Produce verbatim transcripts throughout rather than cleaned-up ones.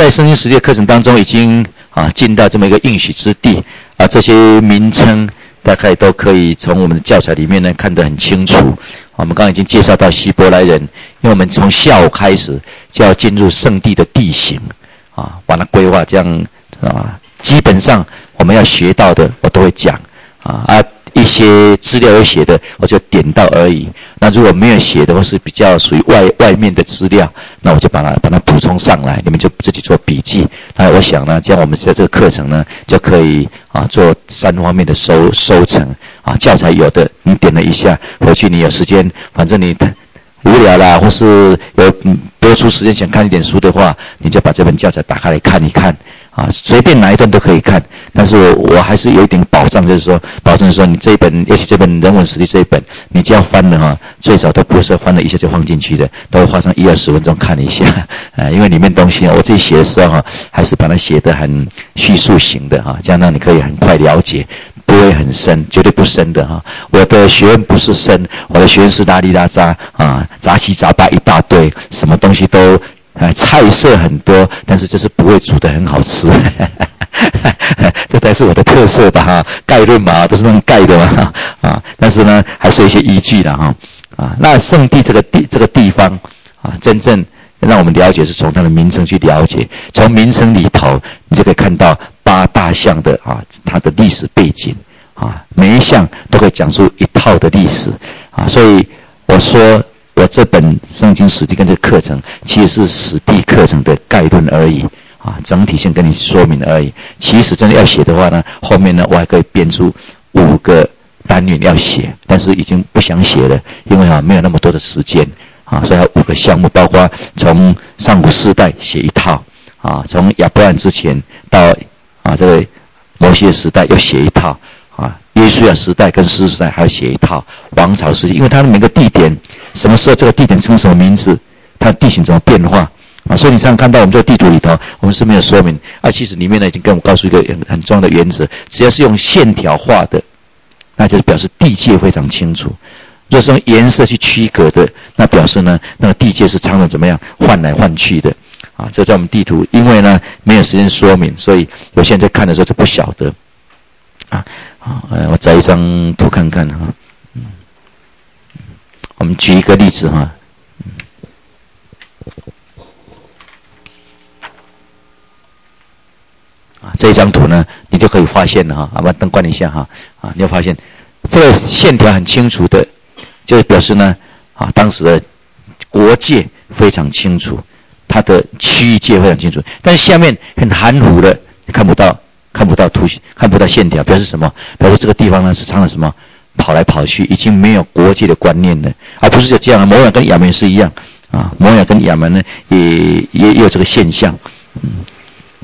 在圣经实践课程当中已经啊进到这么一个应许之地啊，这些名称大概都可以从我们的教材里面呢看得很清楚。我们刚刚已经介绍到希伯来人，因为我们从下午开始就要进入圣地的地形啊，把它规划这样啊，基本上我们要学到的我都会讲啊啊。一些资料有写的，我就点到而已。那如果没有写的，或是比较属于外外面的资料，那我就把它把它补充上来，你们就自己做笔记。那我想呢，这样我们在这个课程呢，就可以啊做三方面的收收成啊。教材有的你点了一下，回去你有时间，反正你无聊啦，或是有多出时间想看一点书的话，你就把这本教材打开来看一看。啊，随便哪一段都可以看，但是我我还是有一点保障，就是说，保证说你这一本，尤其这本人文史地这一本，你只要翻了哈，最少都不会说翻了一下就放进去的，都会花上一二十分钟看一下，啊，因为里面东西我自己写的时候哈，还是把它写得很叙述型的哈，这样让你可以很快了解，不会很深，绝对不深的哈。我的学问不是深，我的学问是拉里拉扎啊，杂七杂八一大堆，什么东西都。啊，菜色很多，但是就是不会煮得很好吃，这才是我的特色吧哈。概论嘛，都是那种概的嘛啊，但是呢，还是有一些依据的哈啊。那圣地这个地这个地方啊，真正让我们了解是从它的名称去了解，从名称里头你就可以看到八大项的啊，它的历史背景啊，每一项都可以讲出一套的历史啊，所以我说。我这本圣经史地跟这个课程其实是史地课程的概论而已啊，整体先跟你说明而已。其实真的要写的话呢，后面呢我还可以编出五个单元要写，但是已经不想写了，因为啊没有那么多的时间啊，所以还有五个项目，包括从上古世代写一套啊，从亚伯兰之前到啊这个摩西的时代又写一套啊。约书亚时代跟士师时代还要写一套王朝时期，因为它的每个地点，什么时候这个地点称什么名字，它的地形怎么变化啊？所以你常常看到我们这个地图里头，我们是没有说明啊。其实里面呢已经跟我们告诉一个很很重要的原则，只要是用线条画的，那就是表示地界非常清楚；若是用颜色去区隔的，那表示呢那个地界是常常怎么样换来换去的啊。这在我们地图，因为呢没有时间说明，所以有些人在看的时候就不晓得啊。好，呃，我找一张图看看哈。嗯，我们举一个例子哈。嗯，啊，这张图呢，你就可以发现了哈。啊，把灯关一下哈。啊，你会发现这个线条很清楚的，就是表示呢，啊，当时的国界非常清楚，它的区域界非常清楚，但是下面很含糊的，你看不到。看不到图形，看不到线条，表示什么？表示这个地方呢是常常什么跑来跑去，已经没有国界的观念了，而不是就这样。摩亚跟亚门是一样啊，摩亚跟亚门呢也也也有这个现象。嗯，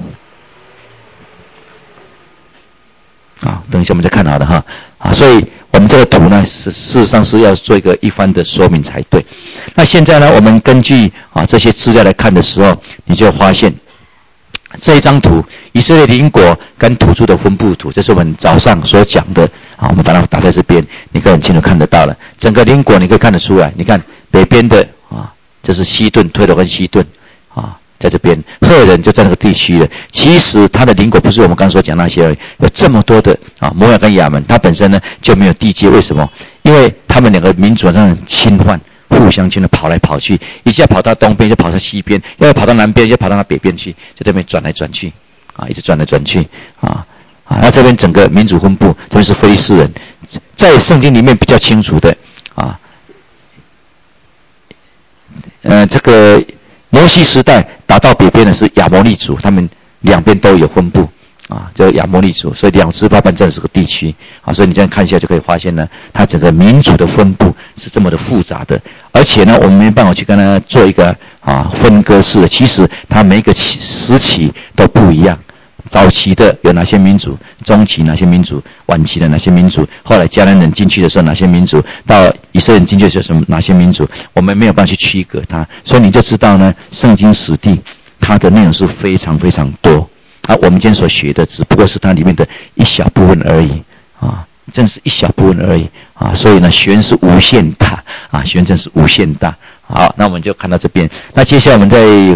啊，等一下我们再看好了哈啊，所以我们这个图呢是事实上是要做一个一番的说明才对。那现在呢，我们根据啊这些资料来看的时候，你就发现。这一张图，以色列邻国跟土著的分布图，这是我们早上所讲的啊。我们把它打在这边，你可以很清楚看得到了。整个邻国你可以看得出来，你看北边的啊，这是西顿推罗跟西顿啊，在这边赫人就在那个地区了。其实它的邻国不是我们刚刚所讲那些而已，有这么多的啊，摩亚跟亚门，它本身呢就没有地界，为什么？因为他们两个民族上很侵犯。互相间的跑来跑去，一下跑到东边，就跑到西边，要跑到南边，就跑到那北边去，就这边转来转去，啊，一直转来转去，啊啊，那这边整个民族分布，这边是非利士人，在圣经里面比较清楚的，啊，呃，这个摩西时代打到北边的是亚摩利族，他们两边都有分布。啊，这个亚摩利族，所以两支巴班这是个地区啊，所以你这样看一下就可以发现呢，它整个民族的分布是这么的复杂的，而且呢，我们没办法去跟它做一个啊分割式的，其实它每一个时期都不一样。早期的有哪些民族，中期哪些民族，晚期的哪些民族，后来迦南人进去的时候哪些民族，到以色列人进去的时候什么哪些民族，我们没有办法去区隔它，所以你就知道呢，圣经史地它的内容是非常非常多。啊，我们今天所学的只不过是它里面的一小部分而已啊，真是一小部分而已啊，所以呢，学问是无限大啊，学问真是无限大。好，那我们就看到这边。那接下来我们再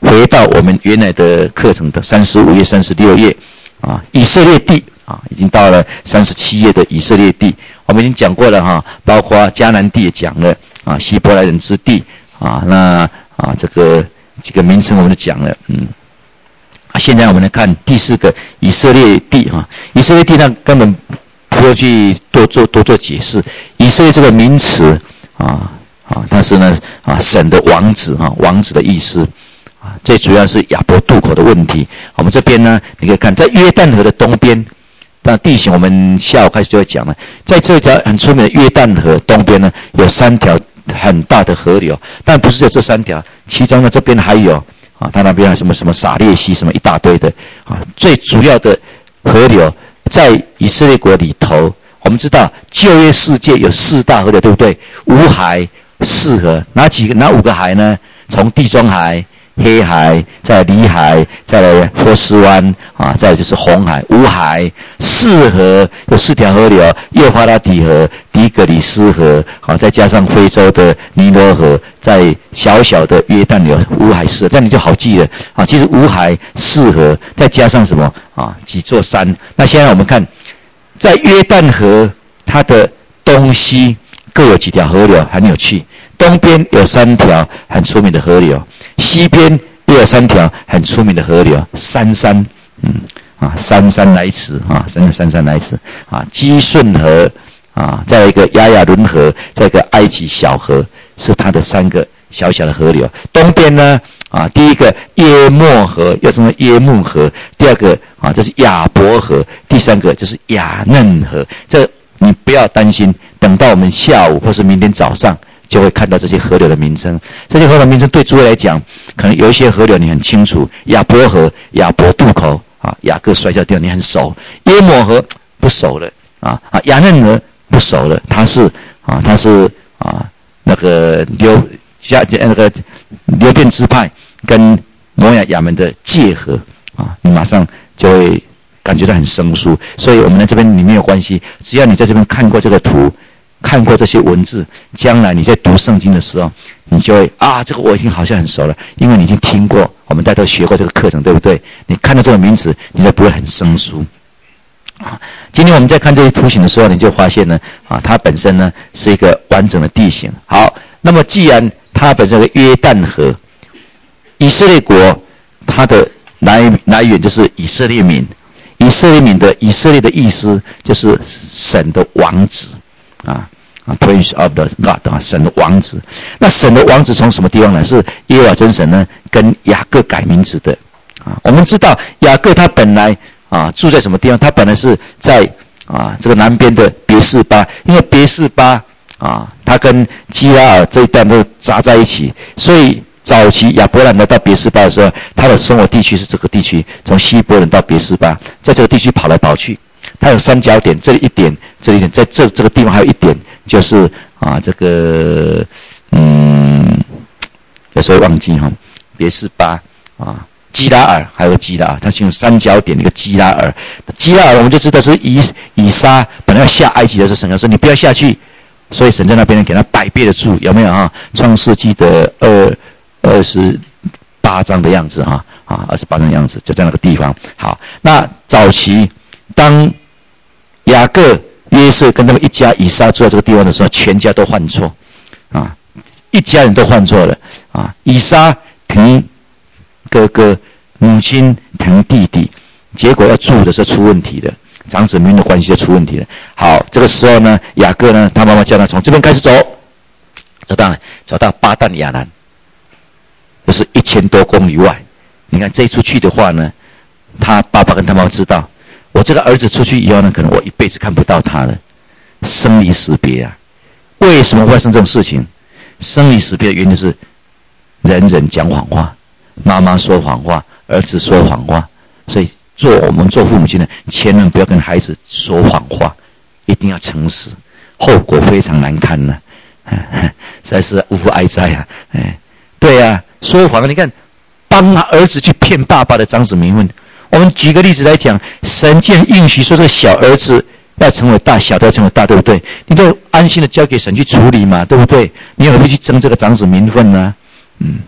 回到我们原来的课程的三十五页、三十六页啊，以色列地啊，已经到了三十七页的以色列地，我们已经讲过了哈，包括迦南地也讲了啊，希伯来人之地啊，那啊这个几个名称我们都讲了，嗯。现在我们来看第四个以色列地哈，以色列地呢根本不要去多做多做解释，以色列这个名词啊啊，它是呢啊神的王子哈，王子的意思啊，最主要是亚伯渡口的问题。我们这边呢，你可以看在约旦河的东边，那地形我们下午开始就会讲了，在这条很出名的约旦河东边呢，有三条很大的河流，但不是只有这三条，其中呢这边还有。啊，他那边什么什么撒列溪什么一大堆的啊，最主要的河流在以色列国里头，我们知道旧约世界有四大河流，对不对？五海四河，哪几个？哪五个海呢？从地中海、黑海，再来里海，再来波斯湾啊，再来就是红海，五海四河有四条河流，幼发拉底河、底格里斯河，好，再加上非洲的尼罗河，在小小的约旦流，五海四河，这样你就好记了啊。其实五海四河，再加上什么啊？几座山。那现在我们看，在约旦河它的东西各有几条河流，很有趣。东边有三条很出名的河流，西边又有三条很出名的河流，三山，嗯啊，姗姗来迟啊，真的姗姗来迟啊，基顺河啊，再一个亚亚伦河，再一个埃及小河，是它的三个小小的河流。东边呢啊，第一个耶莫河，又称为耶木河；第二个啊，这是亚伯河；第三个就是雅嫩河。这你不要担心，等到我们下午或是明天早上。就会看到这些河流的名称，这些河流的名称对诸位来讲，可能有一些河流你很清楚，亚伯河、亚伯渡口啊，雅各摔跤的地方你很熟，耶摩河不熟了啊啊，雅嫩河不熟了，它是啊，它是啊那个流加那个流变支派跟摩亚亚门的界河啊，你马上就会感觉到很生疏，所以我们在这边你没有关系，只要你在这边看过这个图。看过这些文字，将来你在读圣经的时候，你就会啊，这个我已经好像很熟了，因为你已经听过，我们大家都学过这个课程，对不对？你看到这个名词，你就不会很生疏。啊，今天我们在看这些图形的时候，你就发现呢，啊，它本身呢是一个完整的地形。好，那么既然它本身是约旦河，以色列国它的来来源就是以色列民，以色列民的以色列的意思就是神的王子。啊啊 ，Prince of the God 啊，神的王子。那神的王子从什么地方来？是耶和华真神呢，跟雅各改名字的啊。我们知道雅各他本来啊住在什么地方？他本来是在啊这个南边的别是巴，因为别是巴啊，他跟基拉尔这一带都杂在一起，所以早期亚伯兰来到别是巴的时候，他的生活地区是这个地区，从希伯伦到别是巴，在这个地区跑来跑去。它有三角点，这里一点，这里一点，在这这个地方还有一点，就是啊，这个嗯，有时候忘记哈，别是巴啊，基拉尔还有基拉尔，它是用三角点一个基拉尔，基拉尔我们就知道是以以撒本来要下埃及的时候，神要说你不要下去，所以神在那边给他摆别的住，有没有啊？创世纪的二二十八章的样子哈啊，二十八章的样子就在那个地方。好，那早期当雅各、约瑟跟他们一家以撒住在这个地方的时候，全家都犯错，啊，一家人都犯错了啊。以撒疼哥哥，母亲疼弟弟，结果要住的时候出问题了，长子民的关系就出问题了。好，这个时候呢，雅各呢，他妈妈叫他从这边开始走，走到走到巴旦亚兰，就是一千多公里外。你看这一出去的话呢，他爸爸跟他妈妈知道。我这个儿子出去以后呢，可能我一辈子看不到他了，生离死别啊！为什么会发生这种事情？生离死别的原因是人人讲谎话，妈妈说谎话，儿子说谎话，所以做我们做父母亲的，千万不要跟孩子说谎话，一定要诚实，后果非常难看呢、啊，实在是无父哀哉啊！哎，对啊，说谎，你看，帮他儿子去骗爸爸的长子名分。我们举个例子来讲，神既然应许说这个小儿子要成为大，小的要成为大，对不对？你都安心的交给神去处理嘛，对不对？你何必去争这个长子名分呢？嗯，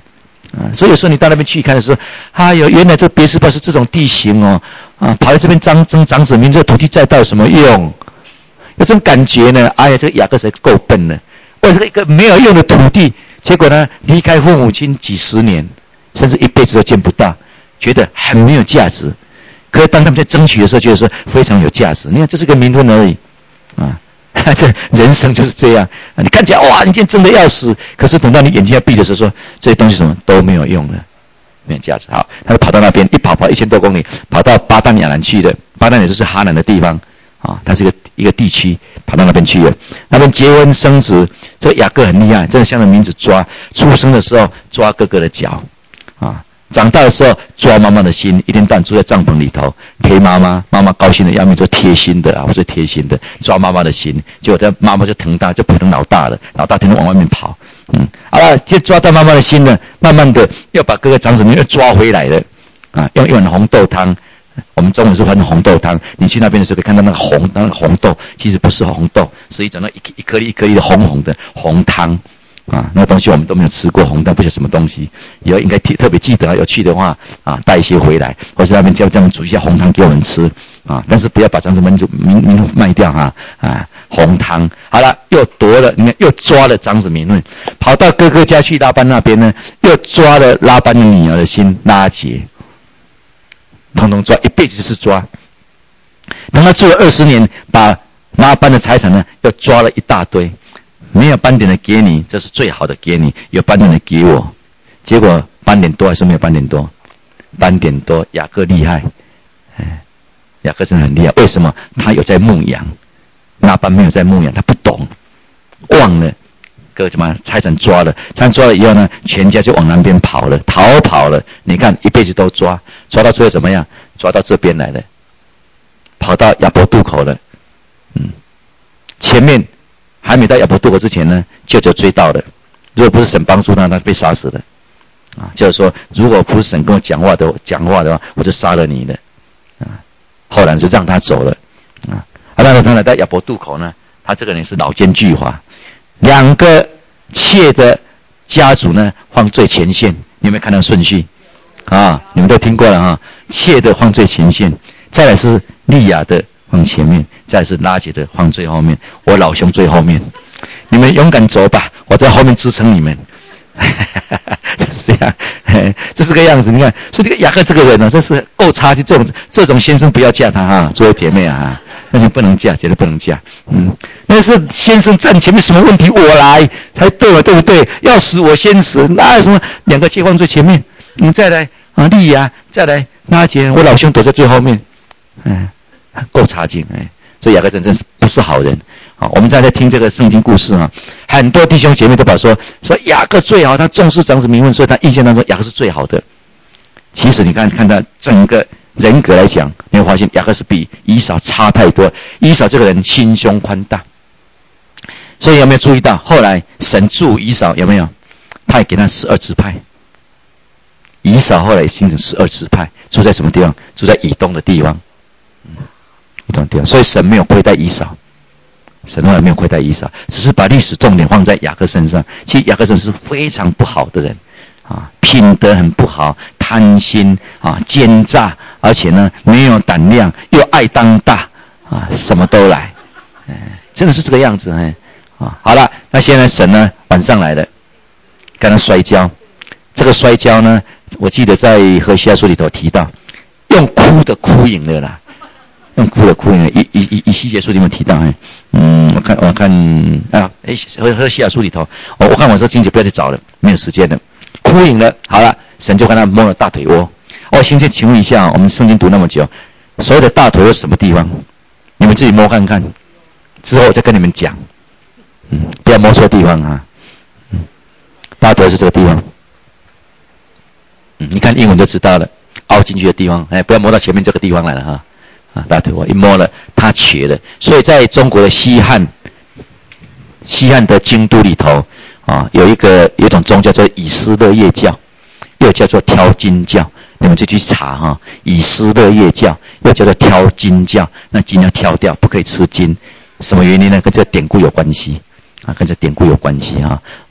啊，所以有时候你到那边去看的时候，哎呦，原来这别斯巴是这种地形哦，啊，跑来这边长长长子民，这土地再大有什么用？有这种感觉呢？哎呀，这个雅各实在够笨了，为这个一个没有用的土地，结果呢，离开父母亲几十年，甚至一辈子都见不到，觉得很没有价值。可是当他们在争取的时候，觉得说非常有价值。你看，这是个名分而已，啊。这人生就是这样，你看起来哇，你今天真的要死，可是等到你眼睛要闭的时候，说这些东西什么都没有用了，没有价值。好，他就跑到那边，一跑跑一千多公里，跑到巴旦亚兰去的。巴旦也就是哈南的地方啊，它是一个一个地区，跑到那边去了。那边结婚生子，这个雅各很厉害，真的像着名字抓。出生的时候抓哥哥的脚，啊。长大的时候抓妈妈的心，一天到晚住在帐篷里头陪妈妈，妈妈高兴的要命，做贴心的啊，我最贴心的抓妈妈的心，结果他妈妈就疼大，就不疼老大了，老大天天往外面跑，嗯，好了，就抓到妈妈的心了，慢慢的又把哥哥长子民又抓回来了，啊，用一碗红豆汤，我们中午是换红豆汤，你去那边的时候可以看到那个红，那个红豆其实不是红豆，是一种那一一颗粒一颗粒的红红的红汤。啊，那个东西我们都没有吃过，红蛋不晓得什么东西，以后应该特别记得，有去的话啊，带一些回来，或是那边叫他们煮一下红汤给我们吃啊，但是不要把长子民民民卖掉哈 啊, 啊，红汤好了，又夺了，你看又抓了长子民论，跑到哥哥家去拉班那边呢，又抓了拉班的女儿的心拉结，统统抓，一辈子就是抓。等他住了二十年，把拉班的财产呢又抓了一大堆。没有斑点的给你，这是最好的给你；有斑点的给我，结果斑点多还是没有斑点多？斑点多，雅各厉害，哎，雅各真的很厉害。为什么？他有在牧羊，拉班没有在牧羊，他不懂，忘了，哥什么财产抓了，财产抓了以后呢，全家就往南边跑了，逃跑了。你看一辈子都抓，抓到最后怎么样？抓到这边来了，跑到亚伯渡口了，嗯，前面。还没到亚伯渡口之前呢，舅舅追到了。如果不是神帮助他，他被杀死了。啊，就是说，如果不是神跟我讲话的讲话的话，我就杀了你了。啊，后来就让他走了。啊，啊，那他来到亚伯渡口呢，他这个人是老奸巨猾，两个妾的家族呢放最前线。你有没有看到顺序？啊，你们都听过了啊。妾的放最前线，再来是利亚的。放前面，再是拉结的放最后面，我老兄最后面，你们勇敢走吧，我在后面支撑你们。就是这样，就是个样子。你看，所以这个雅各这个人呢、啊，真是够差劲。这种这种先生不要嫁他哈，作为姐妹啊，那就不能嫁，绝对不能嫁。嗯，那是先生站前面，什么问题我来才对了，对不对？要死我先死，哪有什么两个妾放最前面？你再来啊，利亚，再来拉结，我老兄躲在最后面。嗯。够差劲哎，所以雅各真真是不是好人。好，我们再来听这个圣经故事啊，很多弟兄姐妹都把说说雅各最好，他重视长子名分，所以他印象当中雅各是最好的。其实你看看他整个人格来讲，你会发现雅各是比以扫差太多。以扫这个人心胸宽大，所以有没有注意到后来神助以扫有没有？他也给他十二支派。以扫后来形成十二支派，住在什么地方？住在以东的地方。所以神没有亏待以扫，神后来没有亏待以扫，只是把历史重点放在雅各身上。其实雅各真是非常不好的人啊，品德很不好，贪心啊，奸诈，而且呢没有胆量，又爱当大啊，什么都来，哎，真的是这个样子哎啊。好了，那现在神呢晚上来了，跟他摔跤。这个摔跤呢，我记得在何西阿书里头提到，用哭的哭赢了啦。用哭了哭赢了，以以以以西结书里面提到，哎，嗯，我看我看啊，哎，和和西亚书里头，我我看我说经姐不要再找了，没有时间了，哭赢了，好了，神就跟他摸了大腿窝。哦，先先请问一下，我们圣经读那么久，所有的大腿窝什么地方？你们自己摸看看，之后我再跟你们讲，嗯，不要摸错地方啊，嗯，大腿是这个地方，嗯，你看英文就知道了，凹进去的地方，哎，不要摸到前面这个地方来了哈。啊，大腿我一摸了，他瘸了。所以在中国的西汉，西汉的京都里头啊，有一个有一种宗教叫以斯勒耶教，又叫做挑金教。你们就去查哈、啊，以斯勒耶教又叫做挑金教。那金要挑掉，不可以吃金。什么原因呢？跟这个典故有关系啊，跟这典故有关系啊啊。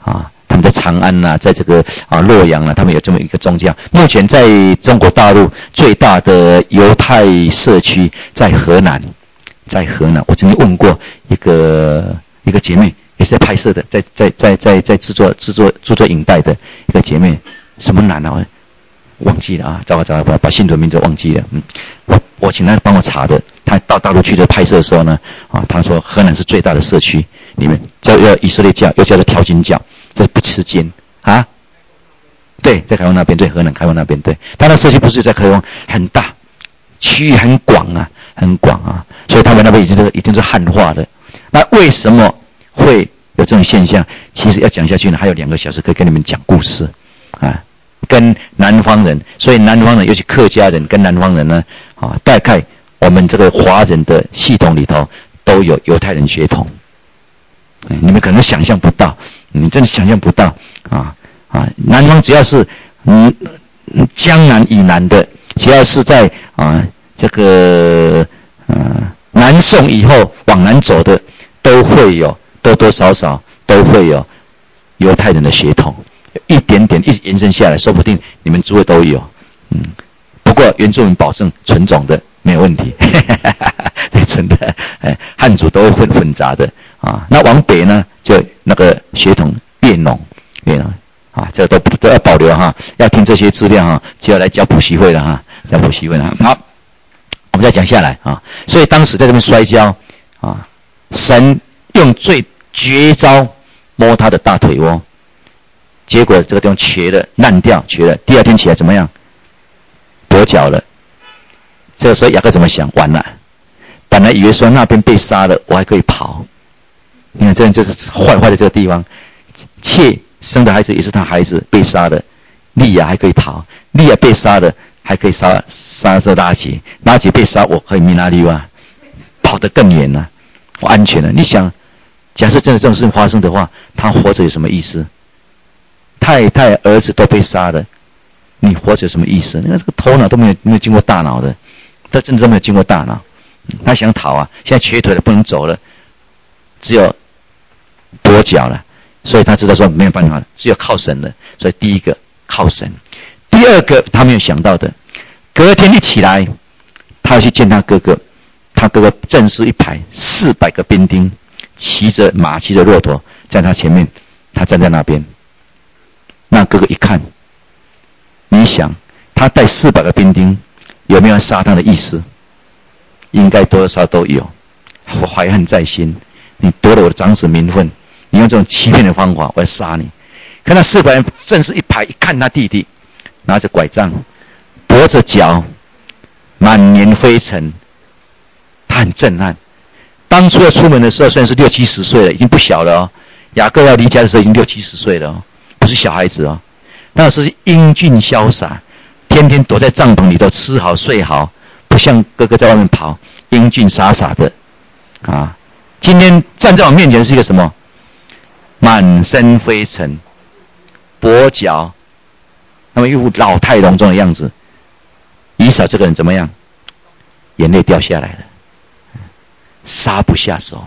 他们在长安呐、啊，在这个啊洛阳啊，他们有这么一个宗教。目前在中国大陆最大的犹太社区在河南，在河南，我曾经问过一个一个姐妹，也是在拍摄的，在在在在在制作制作制作影带的一个姐妹，什么南啊？忘记了啊，糟糕糟糕，把把信徒名字忘记了。嗯，我我请他帮我查的。他到大陆去的拍摄的时候呢，啊，他说河南是最大的社区里面，叫要以色列教，又叫做条金教，这是不吃奸啊。对，在开封那边，对，河南开封那边，对，他的社区不是在开封，很大，区域很广啊，很广啊，所以他们那边已经是已经是汉化的。那为什么会有这种现象？其实要讲下去呢，还有两个小时可以跟你们讲故事啊。跟南方人，所以南方人，尤其客家人跟南方人呢，啊，大概我们这个华人的系统里头都有犹太人血统，嗯、你们可能想象不到，你真的想象不到啊啊！南方只要是嗯江南以南的，只要是在啊这个呃南宋以后往南走的，都会有多多少少都会有犹太人的血统。一点点一直延伸下来，说不定你们诸位都有，嗯。不过原住民保证纯种的没有问题，对，纯的，哎，汉族都会混混杂的啊。那往北呢，就那个血统越浓越浓啊，这个都都要保留哈。要听这些资料哈，就要来教补习会了哈，教补习会了。好，我们再讲下来啊。所以当时在这边摔跤啊，神用最绝招摸他的大腿窝。结果这个地方瘸了，烂掉，瘸了。第二天起来怎么样？跛脚了。这个时候雅各怎么想？完了，本来以为说那边被杀了，我还可以跑。你看，这人就是坏坏的这个地方。妾生的孩子也是他孩子被杀的，利亚还可以逃，利亚被杀了还可以杀杀这拉结，拉结被杀，我可以米拉利哇，跑得更远了，我安全了。你想，假设真的这种事情发生的话，他活着有什么意思？太太儿子都被杀了，你活着有什么意思？那这个头脑都没有没有经过大脑的，他真的都没有经过大脑。他想逃啊，现在瘸腿了不能走了，只有跛脚了，所以他知道说没有办法了，只有靠神了。所以第一个靠神，第二个他没有想到的，隔天一起来，他要去见他哥哥，他哥哥阵势一排，四百个兵丁，骑着马，骑着骆驼，在他前面，他站在那边。那哥哥一看，你想他带四百个兵丁，有没有杀他的意思？应该多少都有，我怀恨在心。你夺了我的长子名分，你用这种欺骗的方法，我要杀你。可那四百人正是一排，一看他弟弟拿着拐杖，跛着脚，满脸灰尘，他很震撼。当初要出门的时候，虽然是六七十岁了，已经不小了哦。雅各要离家的时候，已经六七十岁了哦。不是小孩子哦，那时候是英俊潇洒，天天躲在帐篷里头吃好睡好，不像哥哥在外面跑，英俊洒洒的啊。今天站在我面前是一个什么？满身灰尘，跛脚，那么一副老态龙钟的样子。以扫这个人怎么样？眼泪掉下来了，杀不下手。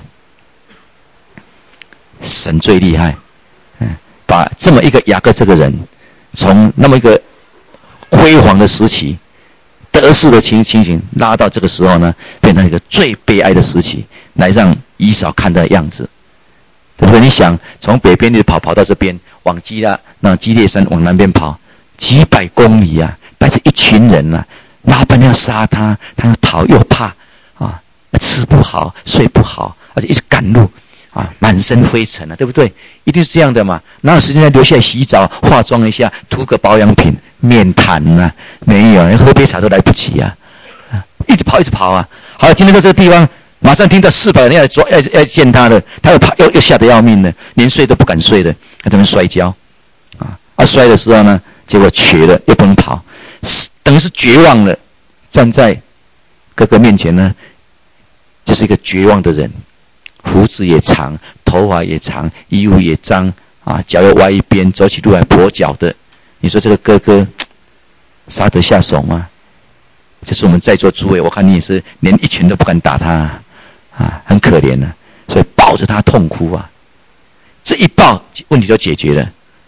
神最厉害。把这么一个雅各这个人，从那么一个辉煌的时期、得势的情情形，拉到这个时候呢，变成一个最悲哀的时期，来让以扫看的样子，对不对？你想从北边一直跑跑到这边，往基拉那基列山往南边跑，几百公里啊，带着一群人啊，拉班要杀他，他又逃又怕啊，吃不好睡不好，而且一直赶路。啊，满身灰尘啊，对不对？一定是这样的嘛。哪有时间再留下来洗澡、化妆一下，涂个保养品、面瘫呐？没有，连喝杯茶都来不及啊！啊，一直跑，一直跑啊！好了，今天在这个地方，马上听到四百人要来抓，要要见他了，他又怕，又又吓得要命了，连睡都不敢睡了，在那边摔跤啊！啊，摔的时候呢，结果瘸了，又不能跑，等于是绝望了。站在哥哥面前呢，就是一个绝望的人。胡子也长，头发也长，衣服也脏啊，脚又歪一边，走起路来跛脚的。你说这个哥哥杀得下手吗？这是我们在座诸位，我看你也是连一拳都不敢打他啊，很可怜啊，所以抱着他痛哭啊。这一抱，问题就解决了。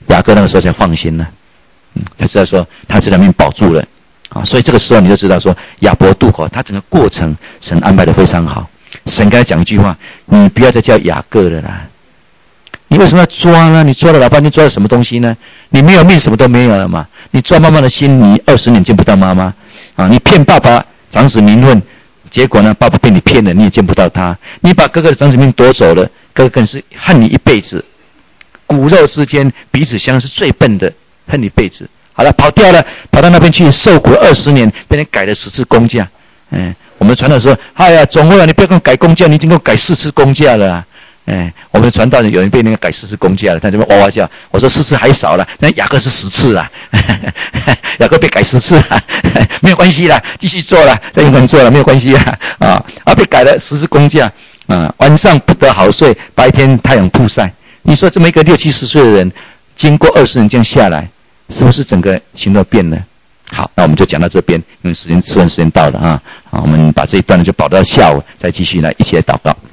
雅各那个时候才放心了，嗯，他知道说他这条命保住了啊，所以这个时候你就知道说亚伯渡口，他整个过程神安排得非常好。神跟他讲一句话：你不要再叫雅各了啦，你为什么要抓呢？你抓了老半天，抓了什么东西呢？你没有命，什么都没有了嘛。你抓妈妈的心，你二十年见不到妈妈啊！你骗爸爸长子名分，结果呢，爸爸被你骗了，你也见不到他。你把哥哥的长子名夺走了，哥哥更是恨你一辈子。骨肉之间彼此相是最笨的，恨你一辈子。好了，跑掉了，跑到那边去受苦了二十年，被人改了十次工价。嗯，我们传道说：哎呀，总会啊，你不要跟我改工价，你已经给我改四次工价了啊！哎，我们传道人有人被那个改四次工价了，他这边哇哇叫。我说四次还少了，那雅各是十次啊，雅各被改十次啊，没有关系啦，继续做了，再勇敢做了，没有关系啊啊！啊，被改了十次工价啊，晚上不得好睡，白天太阳曝晒。你说这么一个六七十岁的人，经过二十年这样下来，是不是整个行动变了？好，那我们就讲到这边，因为时间吃饭时间到了啊，好，我们把这一段呢就保到下午，再继续来一起来祷告。